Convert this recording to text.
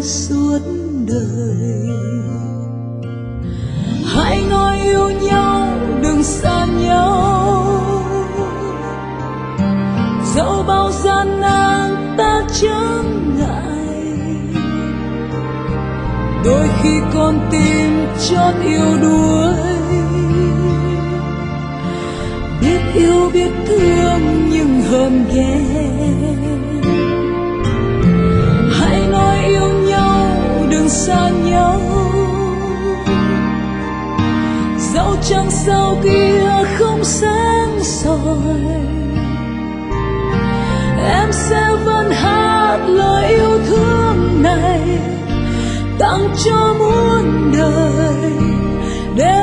suốt đời. Hãy nói yêu nhau đừng xa nhau, dẫu bao gian nan ta chẳng ngại. Đôi khi con tim chót yêu đuối, biết yêu biết thương nhưng hơn ghen. Hãy nói yêu nhau đừng xa nhau, dẫu trăng sao kia không sáng soi, em sẽ vẫn hát lời yêu thương này tặng cho muôn đời.